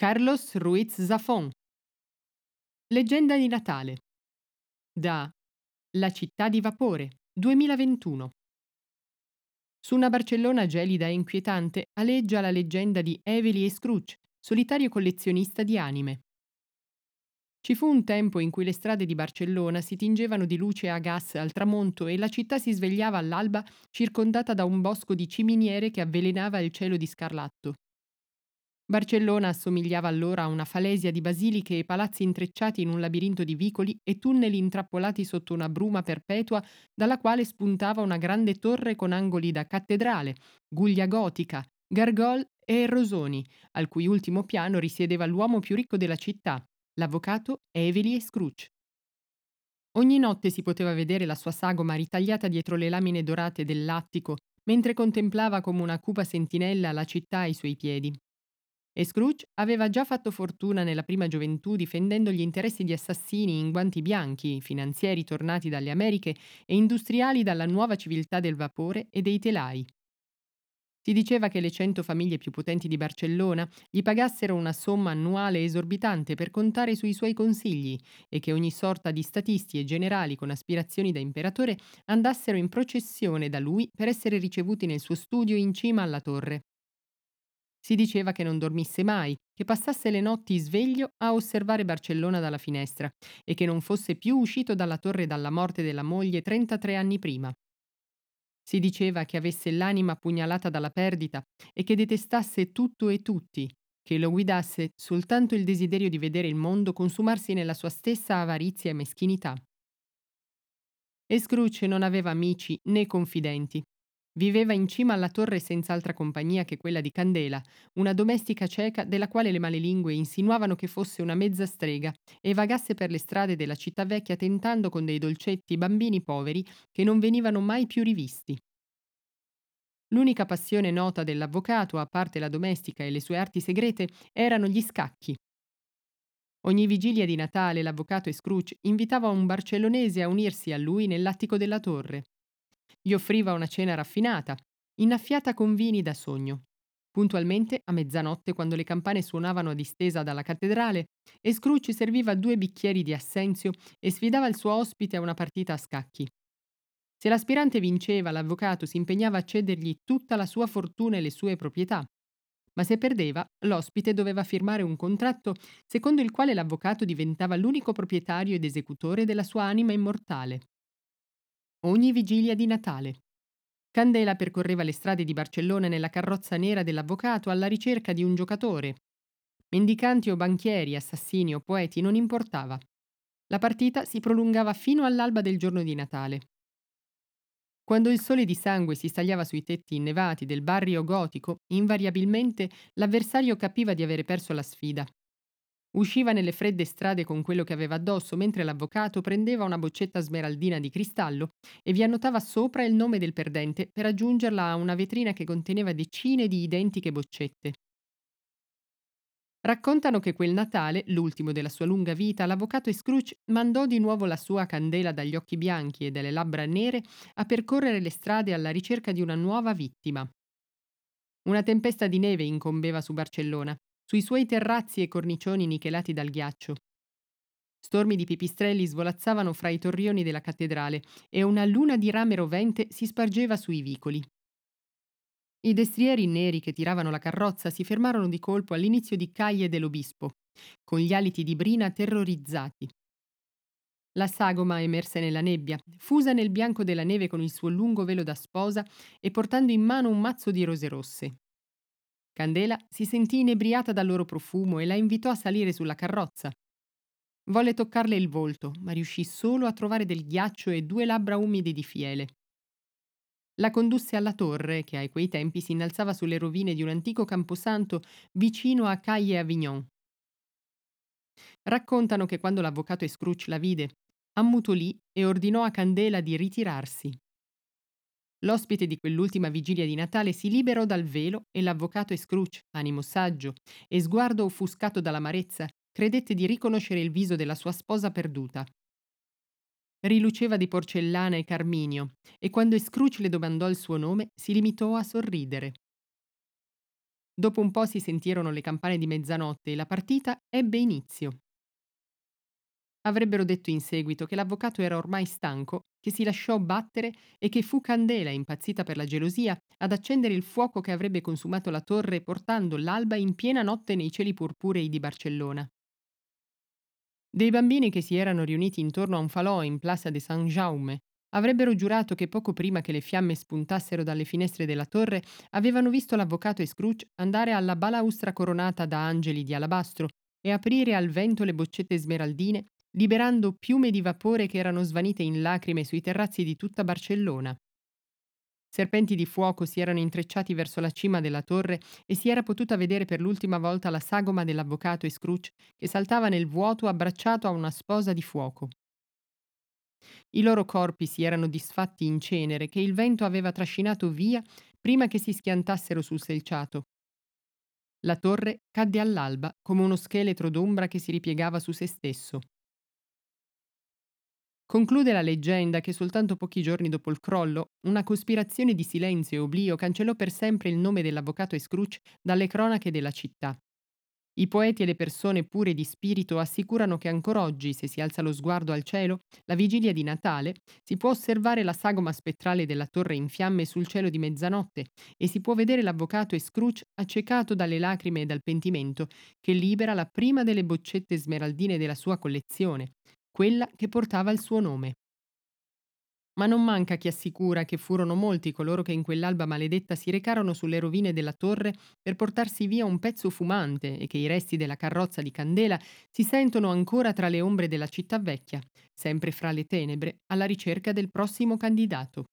Carlos Ruiz Zafón. Leggenda di Natale. Da La città di vapore, 2021. Su una Barcellona gelida e inquietante aleggia la leggenda di Evely e Scrooge, solitario collezionista di anime. Ci fu un tempo in cui le strade di Barcellona si tingevano di luce a gas al tramonto e la città si svegliava all'alba circondata da un bosco di ciminiere che avvelenava il cielo di scarlatto. Barcellona assomigliava allora a una falesia di basiliche e palazzi intrecciati in un labirinto di vicoli e tunneli intrappolati sotto una bruma perpetua dalla quale spuntava una grande torre con angoli da cattedrale, guglia gotica, gargoyle e rosoni, al cui ultimo piano risiedeva l'uomo più ricco della città, l'avvocato Evely Scrooge. Ogni notte si poteva vedere la sua sagoma ritagliata dietro le lamine dorate dell'attico, mentre contemplava come una cupa sentinella la città ai suoi piedi. E Scrooge aveva già fatto fortuna nella prima gioventù difendendo gli interessi di assassini in guanti bianchi, finanzieri tornati dalle Americhe e industriali dalla nuova civiltà del vapore e dei telai. Si diceva che le 100 famiglie più potenti di Barcellona gli pagassero una somma annuale esorbitante per contare sui suoi consigli e che ogni sorta di statisti e generali con aspirazioni da imperatore andassero in processione da lui per essere ricevuti nel suo studio in cima alla torre. Si diceva che non dormisse mai, che passasse le notti sveglio a osservare Barcellona dalla finestra e che non fosse più uscito dalla torre dalla morte della moglie 33 anni prima. Si diceva che avesse l'anima pugnalata dalla perdita e che detestasse tutto e tutti, che lo guidasse soltanto il desiderio di vedere il mondo consumarsi nella sua stessa avarizia e meschinità. E Scrooge non aveva amici né confidenti. Viveva in cima alla torre senza altra compagnia che quella di Candela, una domestica cieca della quale le malelingue insinuavano che fosse una mezza strega e vagasse per le strade della città vecchia tentando con dei dolcetti i bambini poveri che non venivano mai più rivisti. L'unica passione nota dell'avvocato, a parte la domestica e le sue arti segrete, erano gli scacchi. Ogni vigilia di Natale l'avvocato e Scrooge invitava un barcellonese a unirsi a lui nell'attico della torre. Gli offriva una cena raffinata, innaffiata con vini da sogno. Puntualmente, a mezzanotte, quando le campane suonavano a distesa dalla cattedrale, e Scrooge serviva 2 bicchieri di assenzio e sfidava il suo ospite a una partita a scacchi. Se l'aspirante vinceva, l'avvocato si impegnava a cedergli tutta la sua fortuna e le sue proprietà. Ma se perdeva, l'ospite doveva firmare un contratto secondo il quale l'avvocato diventava l'unico proprietario ed esecutore della sua anima immortale. Ogni vigilia di Natale. Candela percorreva le strade di Barcellona nella carrozza nera dell'avvocato alla ricerca di un giocatore. Mendicanti o banchieri, assassini o poeti, non importava. La partita si prolungava fino all'alba del giorno di Natale. Quando il sole di sangue si stagliava sui tetti innevati del barrio gotico, invariabilmente l'avversario capiva di avere perso la sfida. Usciva nelle fredde strade con quello che aveva addosso, mentre l'avvocato prendeva una boccetta smeraldina di cristallo e vi annotava sopra il nome del perdente per aggiungerla a una vetrina che conteneva decine di identiche boccette. Raccontano che quel Natale, l'ultimo della sua lunga vita, l'avvocato Scrooge mandò di nuovo la sua candela dagli occhi bianchi e dalle labbra nere a percorrere le strade alla ricerca di una nuova vittima. Una tempesta di neve incombeva su Barcellona, sui suoi terrazzi e cornicioni nichelati dal ghiaccio. Stormi di pipistrelli svolazzavano fra i torrioni della cattedrale e una luna di rame rovente si spargeva sui vicoli. I destrieri neri che tiravano la carrozza si fermarono di colpo all'inizio di Calle dell'Obispo, con gli aliti di brina terrorizzati. La sagoma emerse nella nebbia, fusa nel bianco della neve con il suo lungo velo da sposa e portando in mano un mazzo di rose rosse. Candela si sentì inebriata dal loro profumo e la invitò a salire sulla carrozza. Volle toccarle il volto, ma riuscì solo a trovare del ghiaccio e 2 labbra umide di fiele. La condusse alla torre, che a quei tempi si innalzava sulle rovine di un antico camposanto vicino a Caille Avignon. Raccontano che quando l'avvocato Scrooge la vide, ammutolì e ordinò a Candela di ritirarsi. L'ospite di quell'ultima vigilia di Natale si liberò dal velo e l'avvocato Scrooge, animo saggio e sguardo offuscato dall'amarezza, credette di riconoscere il viso della sua sposa perduta. Riluceva di porcellana e carminio, e quando Scrooge le domandò il suo nome, si limitò a sorridere. Dopo un po' si sentirono le campane di mezzanotte e la partita ebbe inizio. Avrebbero detto in seguito che l'avvocato era ormai stanco, che si lasciò battere e che fu Candela, impazzita per la gelosia, ad accendere il fuoco che avrebbe consumato la torre portando l'alba in piena notte nei cieli purpurei di Barcellona. Dei bambini che si erano riuniti intorno a un falò in Plaza de San Jaume avrebbero giurato che poco prima che le fiamme spuntassero dalle finestre della torre avevano visto l'avvocato e Scrooge andare alla balaustra coronata da angeli di alabastro e aprire al vento le boccette smeraldine, liberando piume di vapore che erano svanite in lacrime sui terrazzi di tutta Barcellona. Serpenti di fuoco si erano intrecciati verso la cima della torre e si era potuta vedere per l'ultima volta la sagoma dell'avvocato e Scrooge che saltava nel vuoto abbracciato a una sposa di fuoco. I loro corpi si erano disfatti in cenere che il vento aveva trascinato via prima che si schiantassero sul selciato. La torre cadde all'alba come uno scheletro d'ombra che si ripiegava su se stesso. Conclude la leggenda che soltanto pochi giorni dopo il crollo, una cospirazione di silenzio e oblio cancellò per sempre il nome dell'avvocato e Scrooge dalle cronache della città. I poeti e le persone pure di spirito assicurano che ancora oggi, se si alza lo sguardo al cielo, la vigilia di Natale, si può osservare la sagoma spettrale della torre in fiamme sul cielo di mezzanotte e si può vedere l'avvocato e Scrooge accecato dalle lacrime e dal pentimento che libera la prima delle boccette smeraldine della sua collezione, quella che portava il suo nome. Ma non manca chi assicura che furono molti coloro che in quell'alba maledetta si recarono sulle rovine della torre per portarsi via un pezzo fumante e che i resti della carrozza di candela si sentono ancora tra le ombre della città vecchia, sempre fra le tenebre, alla ricerca del prossimo candidato.